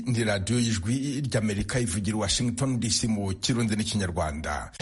iyi ni radiyo y'ijwi ry'Amerika ivugira Washington DC mu Kirundi n'Ikinyarwanda.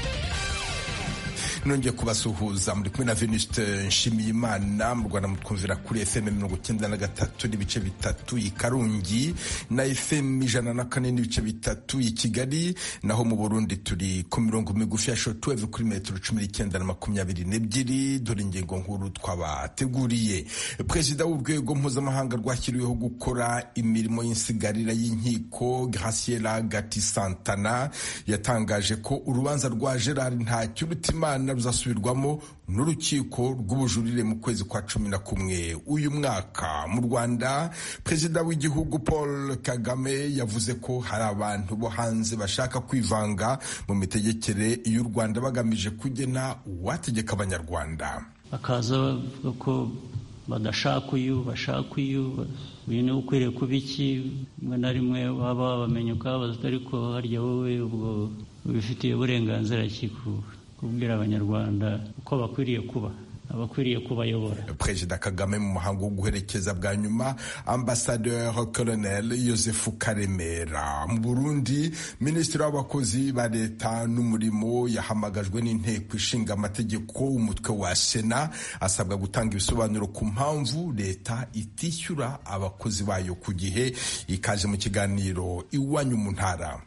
Nongeye kubasuhuza muri kumwe na Venuste Nshimiyimana. Mu Rwanda mutwumvira kuri FM 93 n'ibice bitatu i Karungi na FM 104 n'ibice bitatu i Kigali, naho mu Burundi turi ku mirongo migufi ya shortwave kuri metero 19 na 22. Dore ingingo nkuru twabateguriye. Perezida w'urwego mpuzamahanga rwashyiriweho gukora imirimo y'insigarira y'inkiko Graciela Gatti Santana yatangaje ko urubanza rwa Gerard Ntakirutimana ruzasubirwamo n'urukiko rw'ubujurire mu kwezi kwa 11 uyu mwaka. Mu Rwanda, perezida w'igihugu Paul Kagame yavuze ko hari abantu bo hanze bashaka kwivanga mu mitegekere y'u Rwanda bagamije kugena uwategeka abanyarwanda. Bakaza bavuga ko badashaka uyu ni ukwiriye kuba iki, rimwe na rimwe waba bamenya ukabaza ariko harya wowe ubwo ubifitiye uburenganzira kubwira abanyarwanda uko bakwiriye kuba, abakwiriye kubayobora. Perezida Kagame mu muhango wo guherekeza bwa nyuma Ambassadeur Colonel Joseph Karemera. Mu Burundi, Minisitiri w'abakozi ba leta n'umurimo yahamagajwe n'inteko ishinga amategeko umutwe wa Sena, asabwa gutanga ibisobanuro ku mpamvu leta itishyura abakozi bayo ku gihe. Ikaje mu kiganiro Iwanyu mu Ntara.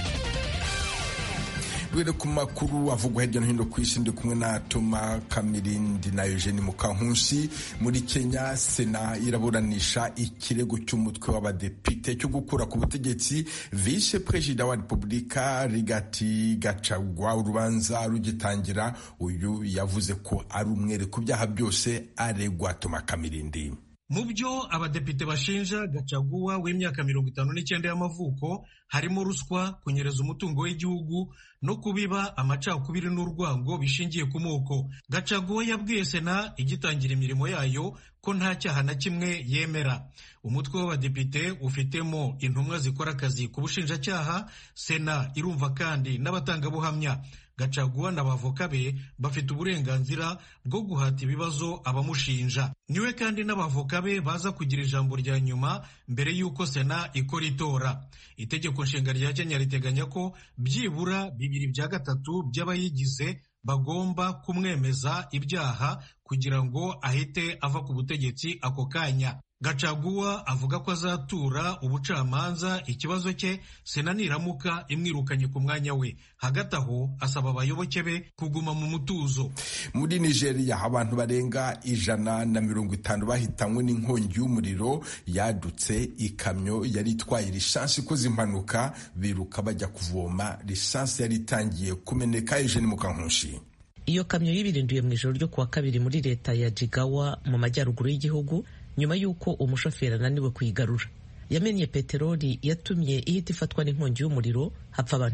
Bwire ku makuru avugwa hirya no hino ku isi, ndi kumwe na Toma Kamirindi na Eugene Mukankusi. Muri Kenya, Sena iraburanisha ikirego cy'umutwe w'abadepite cyo gukura ku butegetsi vice perezida wa Repubulika Rigathi Gachagua. Urubanza rugitangira, uyu yavuze ko ari umwere ku byaha byose aregwa. Toma Kamirindi: mu byo abadepite bashinja Gachagua w'imyaka 59 y'amavuko harimo ruswa, kunyereza umutungo w'igihugu no kubiba amacakubiri n'urwango bishingiye ku moko. Gachagua yabwiye Sena igitangira imirimo yayo ko nta cyaha na kimwe yemera. Umutwe w'abadepite ufitemo intumwa zikora akazi ku bushinjacyaha. Sena irumva kandi n'abatangabuhamya. Gachagua n'abavoka be bafite uburenganzira bwo guhata ibibazo abamushinja. Niwe kandi n'abavoka be baza kugira ijambo rya nyuma mbere y'uko Sena ikora itora. Itegeko nshinga rya Kenya riteganya ko byibura 2/3 by'abayigize bagomba kumwemeza ibyaha kugira ngo ahite ava ku butegetsi ako kanya. Gachagua avuga ko azatura ubucamanza ikibazo cye Sena niramuka imwirukanye ku mwanya we. Hagati aho asaba abayoboke be kuguma mu mutuzo. Muri Nigeria, abantu barenga 150 bahitanywe n'inkongi y'umuriro yadutse. Ikamyo yari itwaye lisansi ikoze impanuka, biruka bajya kuvoma. Lisansi yari itangiye kumeneka. Eugene Mukankusi: iyo kamyo yibirinduye mu ijoro ryo kuwa kabiri muri leta ya Jigawa mu majyaruguru y'igihugu nyuma y'uko umushoferi ananiwe kuyigarura. Yamennye peteroli yatumye ihita ifatwa n'inkongi y'umuriro, hapfa abantu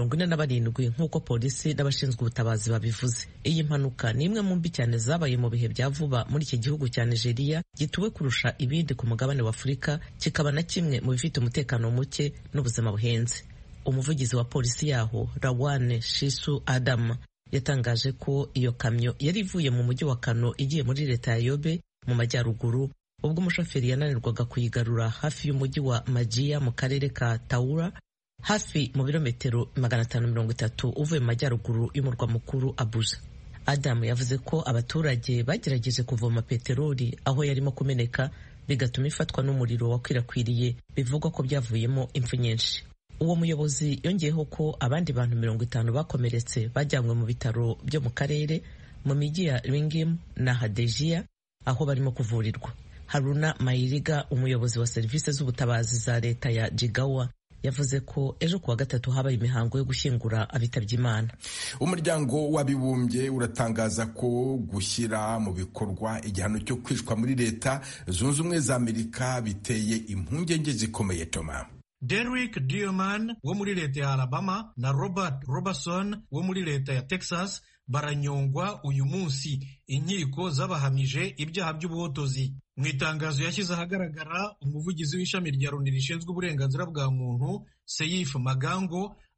147 nk'uko polisi n'abashinzwe ubutabazi babivuze. Iyi mpanuka ni imwe mu mbi cyane zabaye mu bihe bya vuba muri iki gihugu cya Nigeria, gituwe kurusha ibindi ku mugabane wa Afurika, kikaba na kimwe mu bifite umutekano muke n'ubuzima buhenze. Umuvugizi wa polisi yaho, Rawane Shisu Adam, yatangaje ko iyo kamyo yari ivuye mu mujyi wa Kano igiye muri leta ya Yobe mu majyaruguru, ubwo umushoferi yananirwaga kuyigarura hafi y'umujyi wa Majiya mu karere ka Taura, hafi mu birometero 530 uvuye mu majyaruguru y'umurwa mukuru Abuja. Adam yavuze ko abaturage bagerageje kuvoma peteroli aho yarimo kumeneka, bigatuma ifatwa n'umuriro wakwirakwiriye, bivugwa ko byavuyemo impfu nyinshi. Uwo muyobozi yongeyeho ko abandi bantu 50 bakomeretse bajyanywe mu bitaro byo mu karere mu mijyi ya Ringim na Hadejia aho barimo kuvurirwa. Haruna Mayiriga, umuyobozi wa serivisi z'ubutabazi za leta ya Jigawa, yavuze ko ejo kuwa gatatu habaye imihango yo gushyingura abitabye Imana. Umuryango w'abibumbye uratangaza ko gushyira mu bikorwa igihano cyo kwicwa muri leta zunze ubumwe za Amerika biteye impungenge zikomeye. Toma: Derrick Dierman wo muri leta ya Alabama na Robert Robertson wo muri leta ya Texas baranyongwa uyu munsi. Inkiko zabahamije ibyaha by'ubuhotozi. Mu itangazo yashyize ahagaragara, umuvugizi w'ishami rya Loni rishinzwe uburenganzira bwa muntu Seif Magango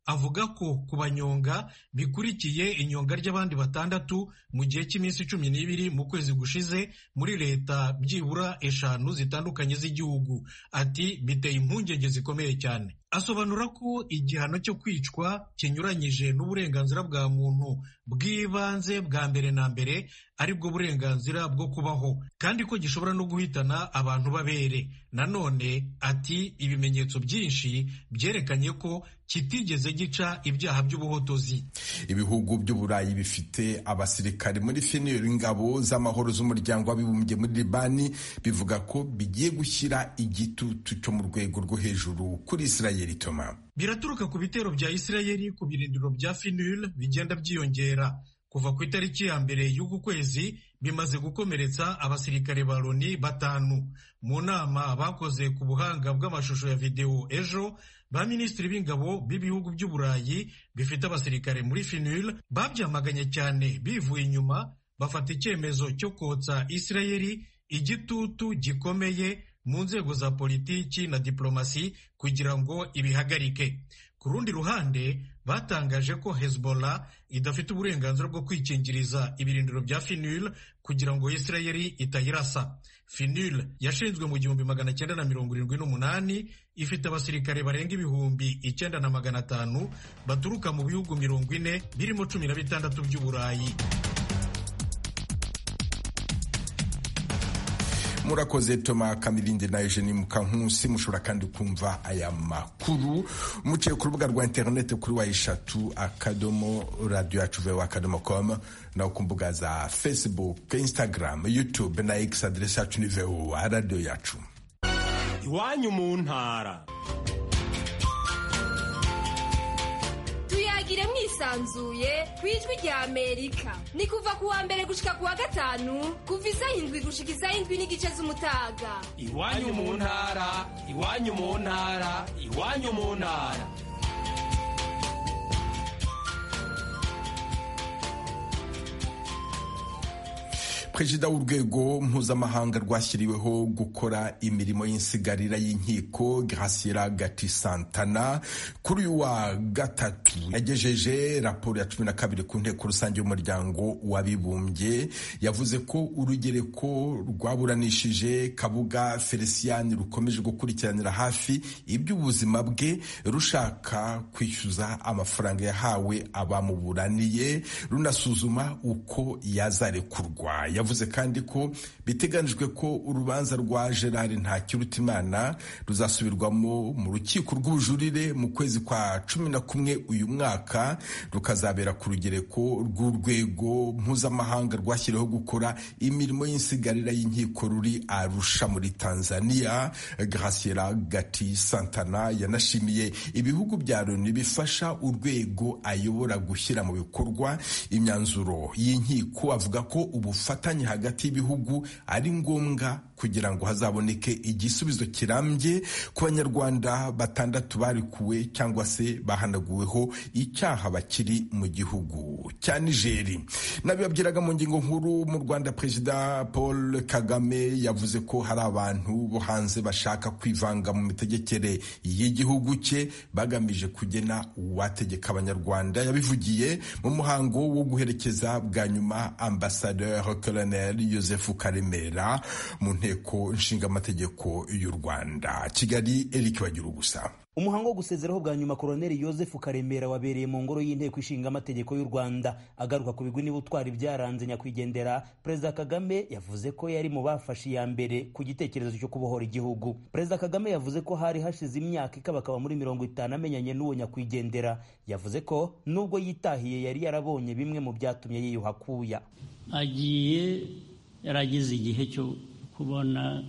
avuga ko kubanyonga bikurikiye inyonga ry'abandi 6 mu gihe cy'iminsi 12 mu kwezi gushize muri leta byibura 5 zitandukanye z'igihugu. Ati biteye impungenge zikomeye cyane. Asobanura ko igihano cyo kwicwa kinyuranyije n'uburenganzira bwa muntu bw'ibanze bwa mbere na mbere aribwo burenganzira bwo kubaho, kandi ko gishobora no guhitana abantu babere. Nanone ati ibimenyetso byinshi byerekanye ko kitigeze gica ibyaha by'ubuhotozi. Ibihugu by'Uburayi bifite abasirikare muri FNUR, ingabo z'amahoro z'umuryango w'abibumbye muri Libani, bivuga ko bigiye gushyira igitutu cyo mu rwego rwo hejuru kuri Israeli. Toma, biraturuka ku bitero bya Israeli ku birindiro bya FNUR bigenda byiyongera. Kuva ku itariki ya mbere y'uku kwezi bimaze gukomeretsa abasirikare ba Loni 5. Mu nama bakoze ku buhanga bw'amashusho ya video ejo, ba minisitiri b'ingabo b'ibihugu by'Uburayi bifite abasirikare muri FNUR babyamaganye cyane bivuye inyuma, bafata icyemezo cyo kotsa Israeli igitutu gikomeye mu nzego za politiki na diplomasi kugira ngo ibihagarike. Ku rundi ruhande batangaje ko Hezbollah idafite uburenganzira bwo kwikingiriza ibirindiro bya FNUR kugira ngo Israeli itayirasa. FNUR yashinzwe mu 1978, ifite abasirikare barenga 9,500 baturuka mu bihugu 40 birimo 16 by'Uburayi. Murakoze Toma Kamirinde na Eugenie Mukankusi. Mushobora kandi kumva aya makuru muciye ku rubuga rwa internet kuri wa3.radio.com na ku mbuga za Facebook, Instagram, YouTube na X. Adresse yacu ni VOA Radio Yacu. Iwanyu mu ntara. Tuyagire mwisanzuye kwijwi rya Amerika. Ni kuva ku wa mbere gushika ku wa gatanu kuva 7 gushika 7:30 z'umutaga. Iwanyu mu ntara, iwanyu mu ntara, iwanyu mu ntara. Perezida w'urwego mpuzamahanga rwashyiriweho gukora imirimo y'insigarira y'inkiko Graciela Gatti Santana kuri uyu wa gatatu yagejeje raporo ya 12 ku nteko rusange y'umuryango w'abibumbye. Yavuze ko urugereko rwaburanishije Kabuga Felician rukomeje gukurikiranira hafi iby'ubuzima bwe, rushaka kwishyuza amafaranga yahawe abamuburaniye, runasuzuma uko yazarekurwa. Yavuze kandi ko biteganijwe ko urubanza rwa Gerard Ntakirutimana ruzasubirwamo mu rukiko rw'ubujurire mu kwezi kwa 11 uyu mwaka, rukazabera ku rugereko rw'urwego mpuzamahanga rwashyiriweho gukora imirimo y'insigarira y'inkiko ruri Arusha muri Tanzania. Graciela Gatti Santana yanashimiye ibihugu bya Loni bifasha urwego ayobora gushyira mu bikorwa imyanzuro y'inkiko. Avuga ko ubufatanye hagati y'ibihugu ari ngombwa kugira ngo hazaboneke igisubizo kirambye ku Banyarwanda 6 barikuwe cyangwa se bahanaguweho icyaha bakiri mu gihugu cya Nigeri. Nabibabwiraga mu ngingo nkuru, mu Rwanda Perezida Paul Kagame yavuze ko hari abantu bo hanze bashaka kwivanga mu mitegekere y'igihugu cye bagamije kugena uwategeka Abanyarwanda. Yabivugiye mu muhango wo guherekeza bwa nyuma Ambassadeur Colonel Joseph Karemera mu nteko nshingamategeko y'u Rwanda. Kigali, Eric Bagirugusa. Umuhango wo gusezeraho bwa nyuma Colonel Joseph Karemera wabereye mu ngoro y'inteko ishinga amategeko y'u Rwanda. Agaruka ku bigwi n'ubutwari byaranze nyakwigendera, Perezida Kagame yavuze ko yari mu bafashe iya mbere ku gitekerezo cyo kubohora igihugu. Perezida Kagame yavuze ko hari hashize imyaka ikabakaba muri 50 amenyanye n'uwo nyakwigendera. Yavuze ko nubwo yitahiye yari yarabonye bimwe mu byatumye yiyuha kuya. Agiye yaragize igihe cyo kubona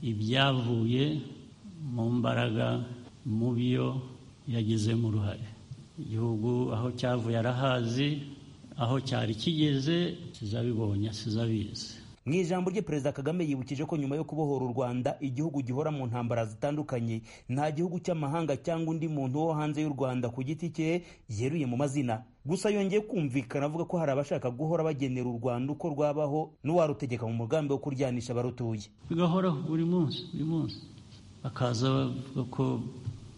ibyavuye mu mbaraga mu byo yagizemo uruhare. Igihugu aho cyavuye arahazi, aho cyari kigeze sizabibonye, sizabizi. Mu ijambo rye Perezida Kagame yibukije ko nyuma yo kubohora u Rwanda igihugu gihora mu ntambara zitandukanye. Nta gihugu cy'amahanga cyangwa undi muntu wo hanze y'u Rwanda ku giti cye yeruye mu mazina. Gusa yongeye kumvikana avuga ko hari abashaka guhora bagenera u Rwanda uko rwabaho n'uwarutegeka mu mugambi wo kuryanisha abarutuye. Bigahoraho buri munsi bakaza bavuga ko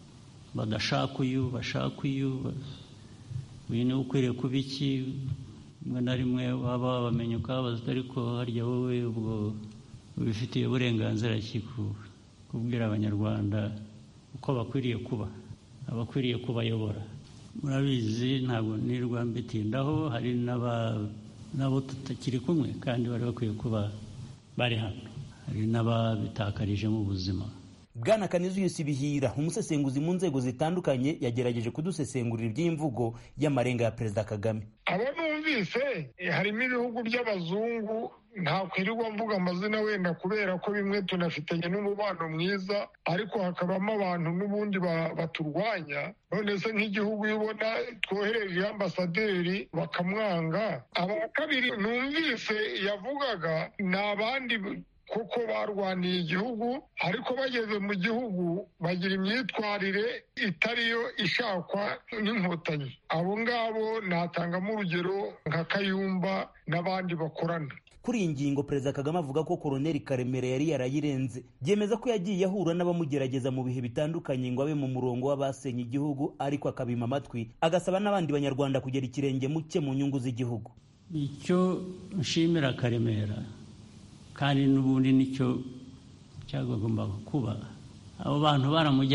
badashaka uyu bashaka uyu niwe ukwiriye kuba iki, rimwe na rimwe waba wabamenya ukababaza ariko harya wowe ubwo ubifitiye uburenganzira ki kubwira abanyarwanda uko bakwiriye kuba, abakwiriye kubayobora. Murabizi ntabwo nirwa mbitindaho, hari n'abo tutakiri kumwe kandi bari bakwiye kuba bari hano, hari n'ababitakarijemo ubuzima. Bwana Canisius Bihira, umusesenguzi mu nzego zitandukanye, yagerageje kudusesengurira iby'imvugo y'amarenga ya Perezida Kagame. Abo numvise harimo ibihugu by'abazungu, ntakwirirwa mvuga amazina wenda kubera ko bimwe tunafitanye n'umubano mwiza, ariko hakabamo abantu n'ubundi baturwanya. None se nk'igihugu ubona twohereje ambasaderi bakamwanga. Aba kabiri numvise yavugaga ni abandi kuko barwaniye igihugu, ariko bageze mu gihugu bagira imyitwarire itariyo ishakwa n'inkotanyi. Abo ngabo natangamo urugero nka Kayumba n'abandi bakorana. Kuri iyi ngingo Perezida Kagame avuga ko Koloneli Karemera yari yarayirenze, byemeza ko yagiye ahura n'abamugerageza mu bihe bitandukanye ngo abe mu murongo w'abasenye igihugu, ariko akabima amatwi, agasaba n'abandi banyarwanda kugera ikirenge mu cye mu nyungu z'igihugu. Icyo nshimira Karemera kandi n'ubundi nicyo cyagombaga kuba, abo bantu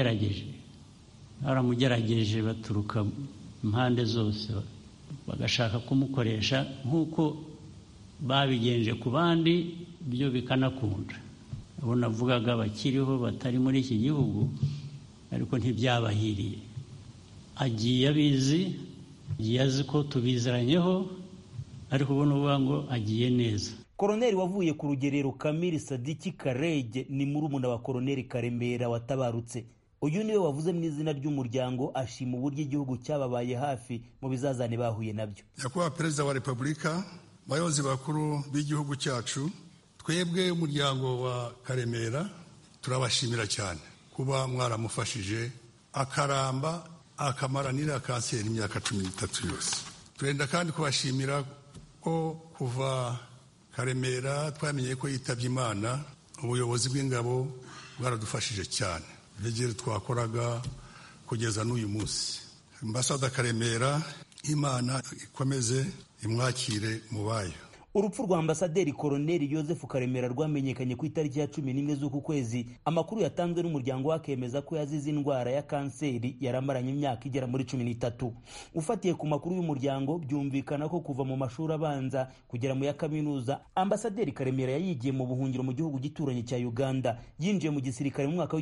baramugerageje baturuka impande zose, bagashaka kumukoresha nk'uko babigenje ku bandi, byo bikanakunda. Abo navugaga bakiriho batari muri iki gihugu, ariko ntibyabahiriye. Agiye abizi, agiye azi ko tubiziranyeho, ariko ubona uvuga ngo agiye neza. Koloneli wavuye ku rugerero Kamili Sadiki Karege ni murumuna wa Koloneli Karemera watabarutse. Uyu niwe wavuze mu izina ry'umuryango, ashima uburyo igihugu cyababaye hafi mu bizazane bahuye nabyo. Nyakubahwa Perezida wa Repubulika, bayobozi bakuru b'igihugu cyacu, twebwe umuryango wa Karemera turabashimira cyane kuba mwaramufashije akaramba akamaranira kanseri imyaka 13 yose. Turenda kandi kubashimira ko kuva Karemera twamenye ko yitabye Imana, ubuyobozi bw'ingabo bwaradufashije cyane. Vigiri twakoraga kugeza n'uyu munsi. Ambasada Karemera, Imana ikomeze imwakire mu bayo. Urupfu rwa Ambasaderi Koloneli Joseph Karemera rwamenyekanye ku itariki ya 11 z'uku kwezi. Amakuru yatanzwe n'umuryango wakemeza ko yazize indwara ya kanseri yaramaranye imyaka igera muri 13. Ufatiye ku makuru y'umuryango, byumvikana ko kuva mu mashuri abanza kugera mu ya kaminuza, Ambasaderi Karemera yayigiye mu buhungiro mu gihugu gituranye cya Uganda. Yinjiye mu gisirikare mu mwaka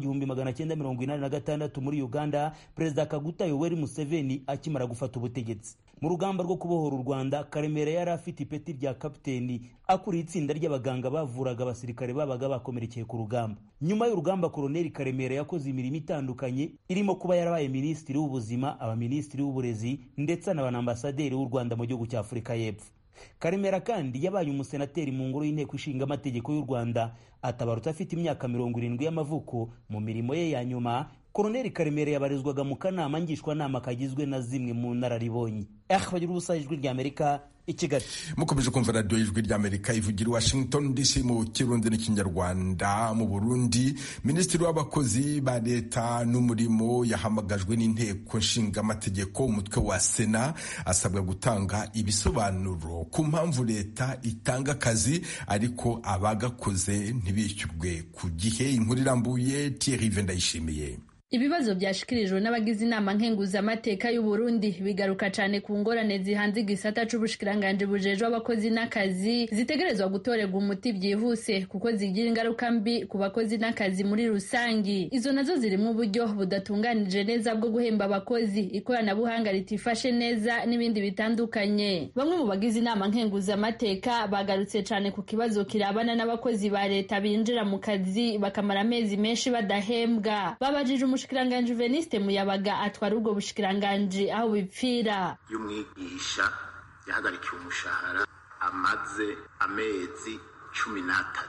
w'1986 muri Uganda, Perezida Kaguta Yoweri Museveni akimara gufata ubutegetsi. Mu rugamba rwo kubohora u Rwanda, Karemera yari afite ipeti rya kapiteni, akuriye itsinda ry'abaganga bavuraga abasirikare babaga bakomerekeye ku rugamba. Nyuma y'urugamba, Koloneli Karemera yakoze imirimo itandukanye, irimo kuba yarabaye minisitiri w'ubuzima, abaminisitiri w'uburezi, ndetse n'abanambasaderi w'u Rwanda mu gihugu cya Afurika y'Epfo. Karemera kandi yabaye umusenateri mu ngoro y'inteko ishinga amategeko y'u Rwanda, atabarutse afite imyaka 70 y'amavuko. Mu mirimo ye ya nyuma, Koloneli Karemera yabarizwaga mu kanama ngishwanama kagizwe na zimwe mu nararibonye. Bagira ubusa ijwi ry'Amerika i Kigali. Mukomeje kumva radio ijwi ry'Amerika ivugira Washington DC mu Kirundi n'Ikinyarwanda. Mu Burundi, Minisitiri w'abakozi ba leta n'umurimo yahamagajwe n'inteko nshinga amategeko umutwe wa Sena, asabwa gutanga ibisobanuro ku mpamvu leta itanga akazi ariko abagakoze ntibishyurwe ku gihe. Inkuru irambuye Thierry Vendayishimiye. Ibibazo byashikirijwe n'abagize inama nkenguzamateka y'u Burundi bigaruka cyane ku ngorane zihanze igisata c'ubushikiranganje bujejwe abakozi n'akazi, zitegerezwa gutorerwa umuti byihuse kuko zigira ingaruka mbi ku bakozi n'akazi muri rusangi. Izo nazo zirimo uburyo budatunganije neza bwo guhemba abakozi, ikoranabuhanga ritifashe neza n'ibindi bitandukanye. Bamwe mu bagize inama nkenguzamateka bagarutse cyane ku kibazo kirabana n'abakozi ba leta binjira mu kazi bakamara amezi menshi badahembwa. Babajije umushikiranganje Veniste Muyabaga atwara ubwo bushikiranganje aho bipfira. Y'umwigisha yahagarikiye umushahara amaze amezi 13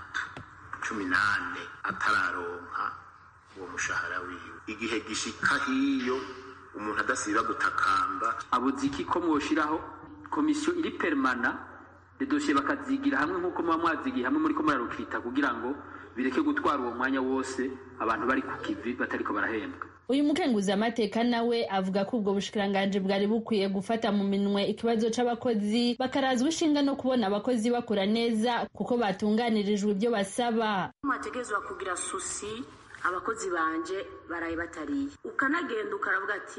18 atararonka uwo mushahara wiwe. Igihe gishika hiyo umuntu adasiba gutakamba, abuziki ko mwoshiraho komisiyo iri permana de dossier bakazigira hamwe nkuko mwazigiye hamwe muri ko murarukita kugira ngo bireke gutwara uwo mwanya wose abantu bari ku kivi batariko barahembwa. Uyu mukenguzamateka nawe avuga ko ubwo bushikiranganji bwari bukwiye gufata mu minwe ikibazo c'abakozi bakarazwa ishinga no kubona abakozi bakora neza kuko batunganirijwe ibyo basaba. Mwategezwa kugira susi abakozi banje baraye batariye, ukanagenda ukaravuga ati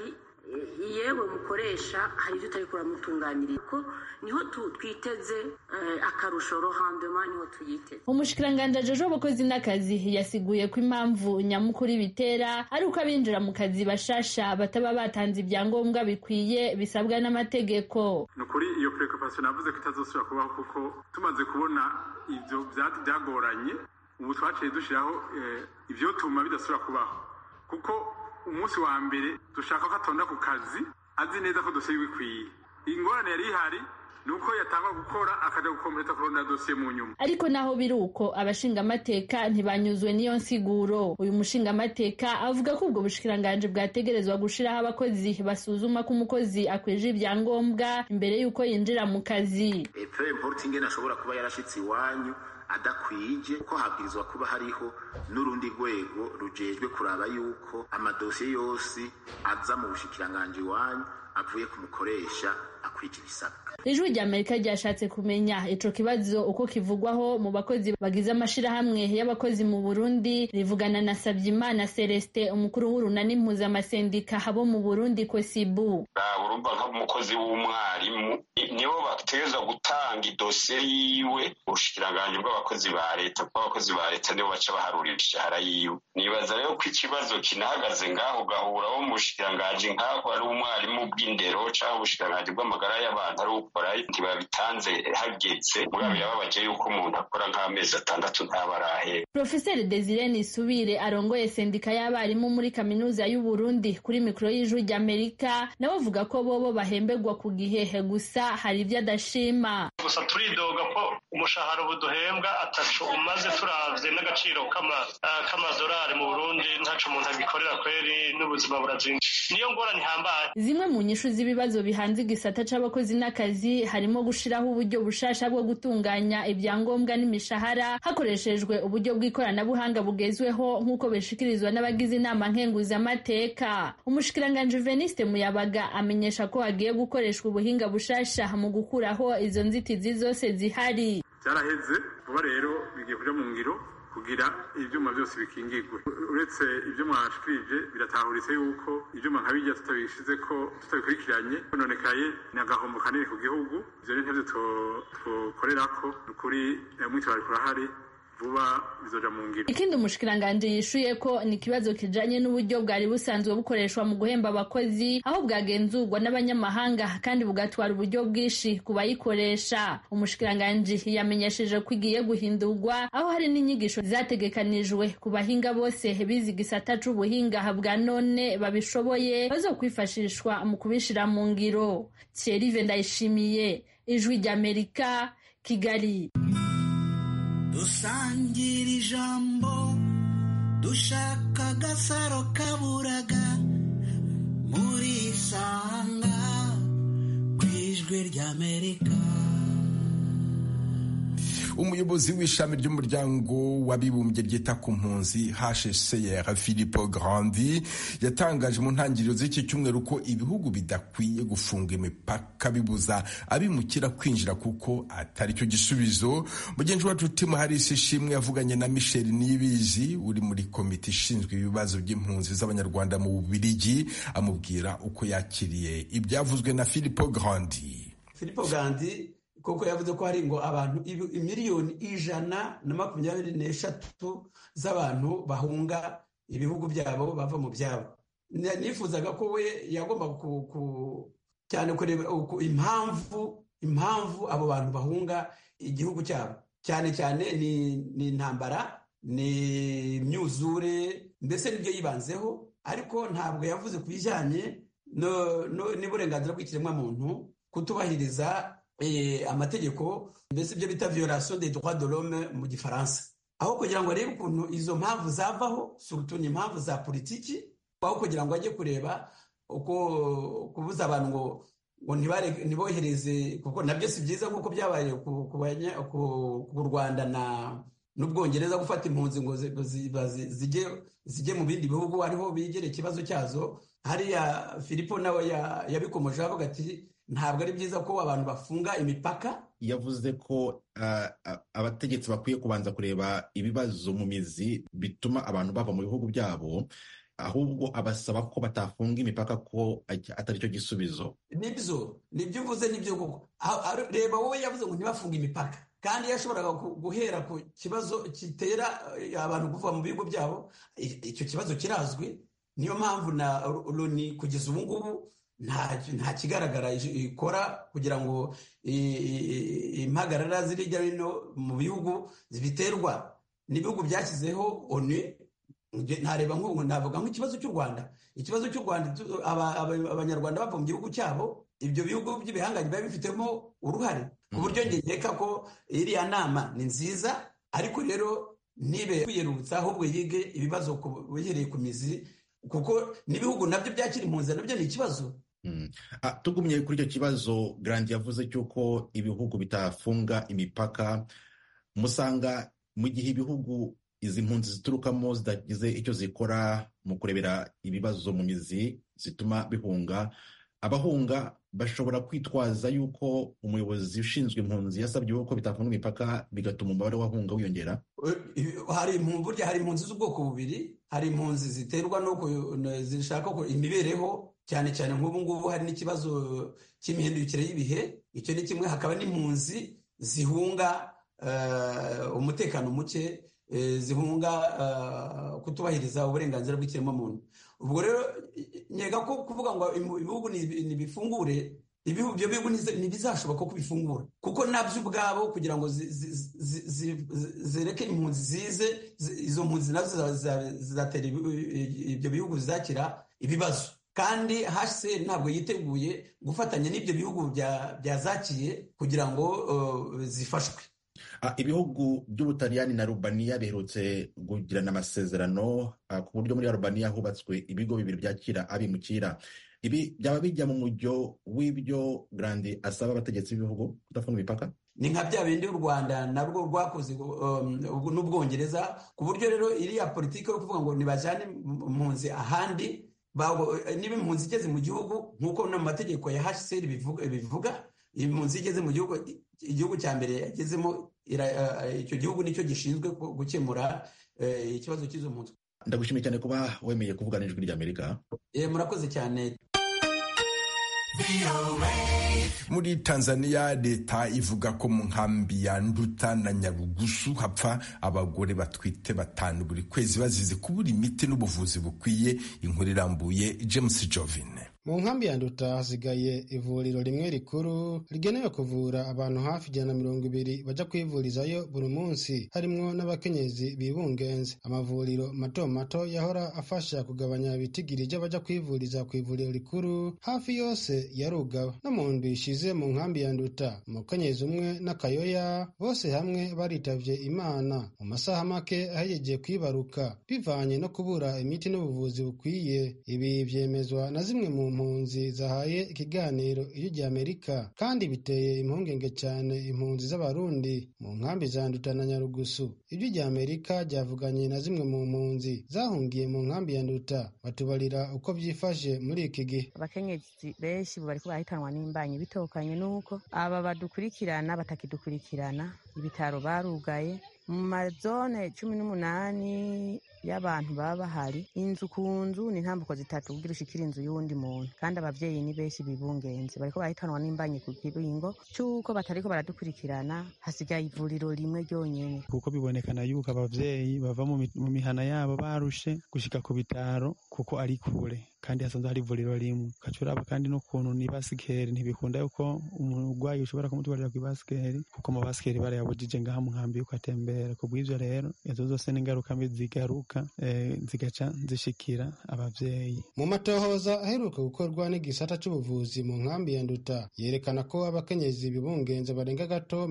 yewe mukoresha hari ibyo utari kuramutunganirira ko niho twiteze akarusho rohandema niho tuyiteze. Umushikiranganje ajeje abakozi n'akazi yasiguye ko impamvu nyamukuru bitera ari uko abinjira mu kazi bashasha bataba batanze ibyangombwa bikwiye bisabwa n'amategeko. Nukuri iyo preoccupation navuze ko itazosubira kubaho kuko tumaze kubona ivyo byagoranye ubu twaciye dushiraho ivyo tuma bidasubira kubaho kuko umunsi wa mbere dushaka ko atonda ku kazi azi neza ko dosiye bikwiye. Ingorane yari ihari nuko yatanga gukora akaja gukompleta kurondera dosiye mu nyuma. Ariko naho biri uko abashingamateka ntibanyuzwe n'iyo nsiguro. Uyu mushingamateka avuga ko ubwo bushikiranganje bwategerezwa gushiraho abakozi basuzuma ko umukozi akweje ibyangombwa imbere y'uko yinjira mu kazi. Peu importe ingene ashobora kuba yarashitse iwanyu adakwije ko habwirizwa kuba hariho n'urundi rwego rujejwe kuraba yuko amadosiye yose aza mu bushikiranganje wanyu avuye kumukoresha akwije ibisabwa. Ijwi ry'Amerika ryashatse kumenya ico kibazo uko kivugwaho mu bakozi bagize amashirahamwe y'abakozi mu Burundi. Rivugana na Sabyimana Celestin, umukuru w'urunani mpuzamasendika abo mu Burundi Kosibu. Urumva nk'umukozi w'umwarimu nibo bategeza gutanga idosiye yiwe ubushikiranganje bw'abakozi ba leta kuko abakozi ba leta nibo baca baharurira ishahara yiwe. Nibaza rero ko ikibazo kinahagaze ngaho gahura wo mu bushikiranganje nk'aho ari umwarimu bw'indero cyangwa ubushikiranganje bw'amagara y'abantu ari ukora ntibabitanze hageze mugabe yababaje yuko umuntu akora nk'amezi 6 ntabarahe. Professeur Desire Nisubire arongoye sendika y'abarimu muri kaminuza y'u Burundi kuri mikro y'Ijwi ry'Amerika nawe avuga ko bobo bahembegwa ku gihehe gusa hari ibyo adashima. Gusa turidoga ko umushahara ubuduhembwa atacu umaze turavye n'agaciro k'amadolari mu Burundi ntaco umuntu agikorera kweri n'ubuzima burazinze. Niyo ngorane ihambaye. Zimwe mu nyishu z'ibibazo bihanze igisata c'abakozi n'akazi harimo gushiraho uburyo bushasha bwo gutunganya ibyangombwa n'imishahara hakoreshejwe uburyo bw'ikoranabuhanga bugezweho nk'uko bishikirizwa n'abagize inama nkenguzamateka. Umushikiranganje Veniste Muyabaga amenyesha ko hagiye gukoreshwa ubuhinga bushasha mu gukuraho izo nzitizi zose zihari. Byaraheze vuba rero bigiye kuja mu ngiro kugira ivyuma byose bikingirwe. Uretse ibyo mwashikirije biratahuritse yuko ivyuma nkabijya tutabishize ko tutabikurikiranye nonekaye ni agahombo kanini ku gihugu. Ivyo ni ntavyo tukorerako nukuri mwitwara kurahari vuba bizoja mu ngiro. Ikindi umushikiranganje yishuye ko ni kibazo kijanye n'uburyo bwari busanzwe bukoreshwa mu guhemba abakozi aho bwagenzurwa n'abanyamahanga kandi bugatwara uburyo bwinshi ku bayikoresha. Umushikiranganje yamenyesheje ko igiye guhindurwa aho hari n'inyigisho zategekanijwe ku bahinga bose bize igisata c'ubuhinga bwa none babishoboye bazokwifashishwa mu kubishira mu ngiro. Thierry Vendayishimiye, Ijwi ry'Amerika, Kigali. Dusangira ijambo dushaka agasaro kaburaga muri Isanga ku Ijwi ry'Amerika. Umuyobozi w'ishami ry'umuryango w'abibumbye ryita ku mpunzi HCR Filippo Grandi yatangaje mu ntangiriro z'iki cyumweru ko ibihugu bidakwiye gufunga imipaka bibuza abimukira kwinjira kuko atari cyo gisubizo. Mugenzi wacu Tim Harris Ishimwe yavuganye na Michel Niyibizi uri muri komite ishinzwe ibibazo by'impunzi z'abanyarwanda mu Bubiligi amubwira uko yakiriye ibyavuzwe na Filippo Grandi. Filippo Grandi kuko yavuze ko hari ngo abantu 123 z'abantu bahunga ibihugu byabo bava mu byabo. Nifuzaga ko we yagomba cyane kureba impamvu abo bantu bahunga igihugu cyabo cyane ni intambara ni imyuzure mbese nibyo yibanzeho, ariko ntabwo yavuze ku bijyanye n'uburenganzira bw'ikiremwamuntu kutubahiriza amategeko mbese ibyo bita violation des droits de l'homme mu gifaransa, aho kugira ngo arebe ukuntu izo mpamvu zavaho surtout ni impamvu za politiki, aho kugira ngo ajye kureba uko kubuza abantu ngo ntibohereze, kuko nabyo si byiza nk'uko byabaye ku Rwanda n'Ubwongereza gufata impunzi ngo zijye mu bindi bihugu ariho bigere ikibazo cyazo. Hariya Filipo nawe yabikomoje avuga ati ntabwo ari byiza ko abantu bafunga imipaka. Yavuze ko abategetsi bakwiye kubanza kureba ibibazo mu mizi bituma abantu bava mu bihugu byabo, ahubwo abasaba ko batafunga imipaka ko atari cyo gisubizo. Nibyo uvuze nibyo koko. Reba wowe yavuze ngo ntibafunge imipaka, kandi yashoboraga guhera ku kibazo kitera abantu kuva mu bihugu byabo. Icyo kibazo kirazwi, niyo mpamvu na Loni kugeza ubu ngubu nta kigaragara ikora kugira ngo impagarara ziri hirya no hino mu bihugu zibiterwa n'ibihugu byashyizeho ONU. Ntareba navuga nk'ikibazo cy'u Rwanda. Ikibazo cy'u Rwanda abanyarwanda bava mu gihugu cyabo, ibyo bihugu by'ibihanganye biba bifitemo uruhare, ku buryo nkeka ko iriya nama ni nziza, ariko rero nibe kwiyerurutsa ahubwo yige ibibazo bihereye ku mizi, kuko n'ibihugu nabyo byakira impunzi nabyo ni ikibazo. Tugumye kuri icyo kibazo, Grandi yavuze cy'uko ibihugu bitafunga imipaka. Musanga mu gihe ibihugu izi mpunzi ziturukamo zidagize icyo zikora mu kurebera ibibazo mu mizi zituma bihunga, abahunga bashobora kwitwaza yuko umuyobozi ushinzwe impunzi yasabye yuko bitafunga imipaka, bigatuma umubare w'abahunga wiyongera. Hari impunzi z'ubwoko bubiri. Hari impunzi ziterwa nuko zishaka imibereho, cyane cyane nk'ubu ngubu hari n'ikibazo cy'imihindukire y'ibihe. Icyo ni kimwe. Hakaba n'impunzi zihunga umutekano muke, zihunga kutubahiriza uburenganzira bw'ikiremwamuntu. Ubwo rero nyega ko kuvuga ngo ibihugu nibifungure, ibyo bihugu ntibizashoboka ko bifungura, kuko nabyo ubwabo kugira ngo zireke impunzi zize, izo mpunzi nazo zizatera ibyo bihugu bizakira ibibazo. Kandi HCR ntabwo yiteguye gufatanya n'ibyo bihugu byazakiye kugira ngo zifashwe. Ibihugu by'Ubutaliyani na Albania biherutse kugirana amasezerano ku buryo muri Albania hubatswe ibigo bibiri byakira abimukira. Ibi byaba bijya mu mujyo w'ibyo Grandi asaba abategetsi b'ibihugu kudafunga imipaka? Ni nka bya bindi u Rwanda narwo rwakoze n'Ubwongereza, ku buryo rero iriya politiki yo kuvuga ngo nibajyane impunzi ahandi, niba impunzi igeze mu gihugu nk'uko no mu mategeko ya HCR bivuga, impunzi igeze mu gihugu, igihugu cya mbere yagezemo, icyo gihugu nicyo gishinzwe gukemura ikibazo cy'izo mpunzi. Ndagushimiye cyane kuba wemeye kuvugana n'Ijwi ry'Amerika. Murakoze cyane. Muri Tanzania leta ivuga ko mu nkambi ya Nduta na Nyarugusu hapfa abagore batwite 5 buri kwezi bazize kubura imiti n'ubuvuzi bukwiye. Inkuru irambuye James Jovine. Mu nkambi ya Nduta hasigaye ivuriro rimwe rikuru rigenewe kuvura abantu hafi 120 baja kwivurizayo buri munsi, harimwo n'abakenyezi bibungenze. Amavuriro mato mato yahora afasha kugabanya ibitigiri baja kwivuriza ku ivuriro rikuru hafi yose yarugawe. No mu ndwi ishize mu nkambi ya Nduta, umukenyezi umwe n'akayoya bose hamwe baritavye Imana mu masaha make ahejeje kwibaruka, bivanye no kubura imiti n'ubuvuzi bukwiye. Ibi vyemezwa na zimwe mu impunzi zahaye ikiganiro Ijwi ry'Amerika, kandi biteye impungenge cyane impunzi z'abarundi mu nkambi za Nduta na Nyarugusu. Ijwi ry'Amerika ryavuganye na zimwe mu mpunzi zahungiye mu nkambi ya Nduta, batubarira uko byifashe muri iki gihe. Abakenyezi benshi bariko barahitanwa n'imbanyi bitokanye nuko aba badukurikirana batakidukurikirana, ibitaro barugaye. Mu mazone 18 y'abantu baba bahari, inzu ku nzu ni ntambuko 3 kugira ushikira inzu y'uwundi muntu, kandi abavyeyi ni benshi bibungenze bariko barahitanwa n'imbanyi ku kiringo cyuko batariko baradukurikirana. Hasigaye ivuriro rimwe ryonyene, kuko bibonekana yuko abavyeyi bava mu mihana yabo barushe gushika ku bitaro kuko ari kure, kandi hasanzwe hari ivuriro rimwe. Kacuraba kandi n'ukuntu ni basikeri ntibikunda yuko umurwayi ushobora kumutwarira ku basikeri, kuko mu basikeri barayabujije ngaha mu nkambi yuko atembera. Kubw'ivyo rero izo zose n'ingaruka mbi zigaruka zigaruka zigaca zishikira abavyeyi. Mu matohoza aheruka gukorwa n'igisata c'ubuvuzi mu nkambi ya Nduta yerekana ko abakenyezi bibungenze barenga gato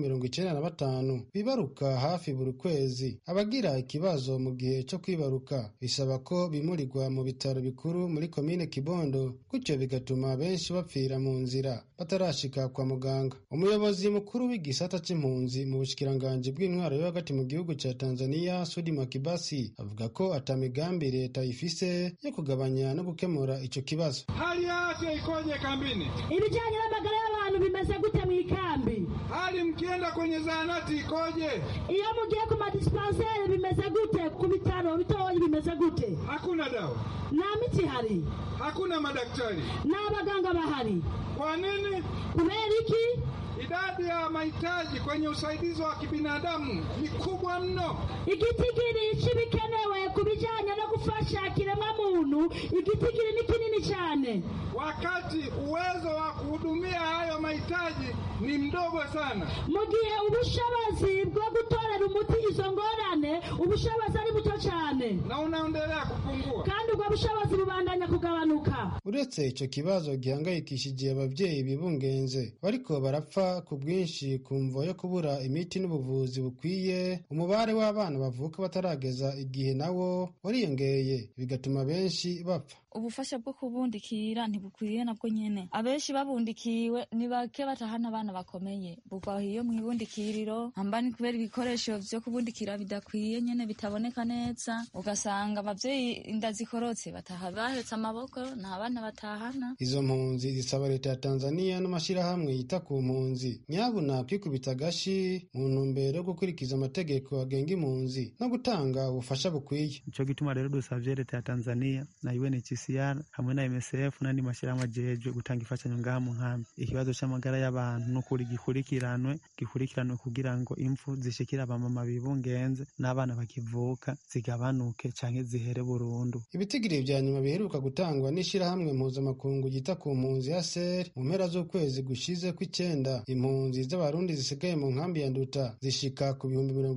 95 bibaruka hafi buri kwezi. Abagira ikibazo mu gihe cyo kwibaruka bisaba ko bimurirwa mu bitaro bikuru muri komine Kibondo, gutyo bigatuma benshi bapfira mu nzira batarashika kwa muganga. Umuyobozi mukuru w'igisata c'impunzi mu bushikiranganje bw'intwaro yo hagati mu gihugu ca Tanzania, Sudi Makibasi, avuga ko atamigambi leta ifise yo kugabanya no gukemura ico kibazo. Hali yake ikoje kambini? Ibijanye n'amagara y'abantu bimeze gute mu ikambi? Hali mkienda kwenye zahanati ikoje? Iyo mugiye ku madispensaire bimeze gute? Ku bitaro bitoyi bimeze gute? Hakuna dawa. Na miti hari? Hakuna madaktari. Na abaganga bahari. Kwa nini? Kubera iki? Idadi ya mahitaji kwenye usaidizi wa kibinadamu ni kubwa mno. Igitigiri c'ibikenewe kubijanye no gufasha kiremwa muntu, igitigiri ni kinini cyane, wakati uwezo wa kuhudumia hayo mahitaji ni mdogo sana. Mu gihe ubushobozi bwo gutorera umuti izo ngorane ubushobozi ari buto cyane na unaendelea kupungua, kandi ubwo bushobozi bubandanya kugabanuka. Uretse ico kibazo gihangayikishije abavyeyi bibungenze bariko barapfa ku bwinshi ku mvo yo kubura imiti n'ubuvuzi bukwiye, umubare w'abana bavuka batarageza igihe nawo wariyongeye bigatuma benshi bapfa. Ubufasha bwo kubundikira ntibukwiye nabwo nyene. Abenshi babundikiwe ni bake batahana abana bakomeye. Bugwa hiyo mwibundikiriro ambani kubera ibikoresho vyo kubundikira bidakwiye nyene bitaboneka neza. Ugasanga abavyeyi inda zikorotse bataha bahetse amaboko nta abana batahana. Izo mpunzi zisaba leta ya Tanzania n'amashirahamwe yita ku mpunzi nyabuna kwikubita gashi mu ntumbero yo gukurikiza amategeko agenga impunzi no gutanga ubufasha bukwiye. Ico gituma rero dusavye leta ya Tanzania na UNHCR hamwe na MSF n'andi mashirahamwe ajejwe gutanga imfashanyo ngaha mu nkambi. Ikibazo c'amagara y'abantu no kuri gikurikiranwe kugira ngo impfu zishikira abamama bibungenze n'abana bakivuka zigabanuke canke zihere burundu. Ibitigiri vya nyuma biheruka gutangwa n'ishirahamwe mpuzamakungu yita ku mpunzi ya SER mu mpera z'ukwezi gushize kw'icenda, impunzi z'abarundi zisigaye mu nkambi ya Nduta zishika ku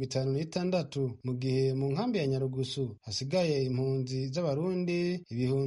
56,000 mu gihe mu nkambi ya Nyarugusu hasigaye impunzi z'abarundi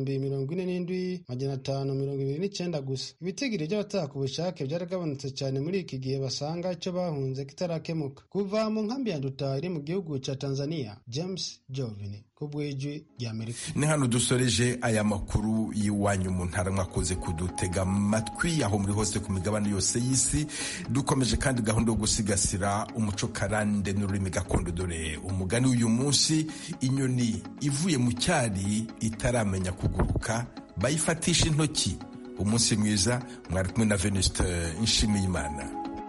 47,529 gusa. Ibitigiri by'abataha ku bushake byaragabanutse cyane muri iki gihe basanga ico bahunze kitarakemuka. Kuva mu nkambi ya Nduta iri mu gihugu ca Tanzania, James Jovini kubw'ijwi ry'Amerika. Ni hano dusoreje aya makuru y'iwanyu mu ntara, mwakoze kudutega amatwi aho muri hose ku migabane yose y'isi. Dukomeje kandi gahunda yo gusigasira umuco karande n'ururimi gakondo, dore umugani w'uyu munsi: inyoni ivuye mu cyari itaramenya kuguruka bayifatisha intoki. Umunsi mwiza, mwari kumwe na Venuste Nshimiyimana.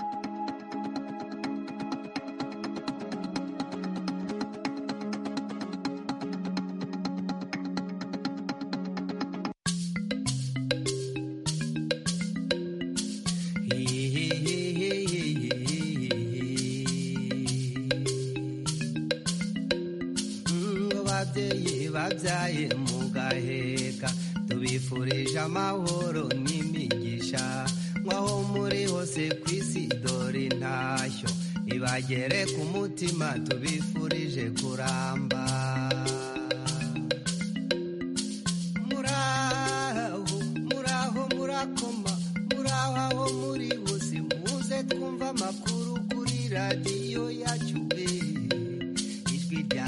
babyaye mugaheka tubifurije amahoro n'imigisha, mwaho muri hose kw'isi dore intashyo ibagere ku mutima, tubifurije kuramba. Muraho murakoma, muraho aho muri hose, muze twumva amakuru kuri radiyo yacu ijwi rya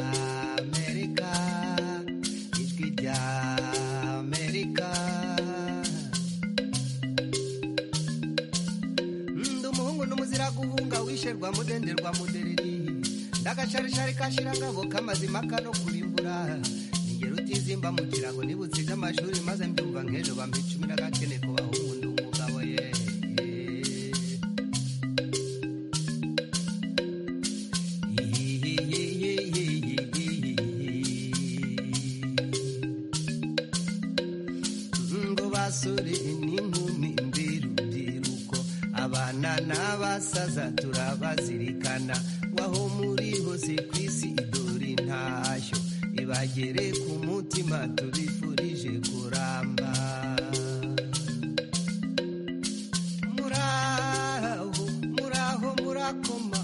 mudenderwa mudereri ndagacarishari kashira ngabo kamazima kano kurimbura ingero utizimba mu kirago nibutsiga amashuri maze mbyumva nk'ejo bampa 10 gakene ko bahungu ndi umugabo ye ngo basore n'inkumi mbirubyiruko abana n'abasaza turabazirikana, waho muri hose kw'isi dore intashyo ibagere ku mutima, tubifurije kuramba. Muraho murakoma,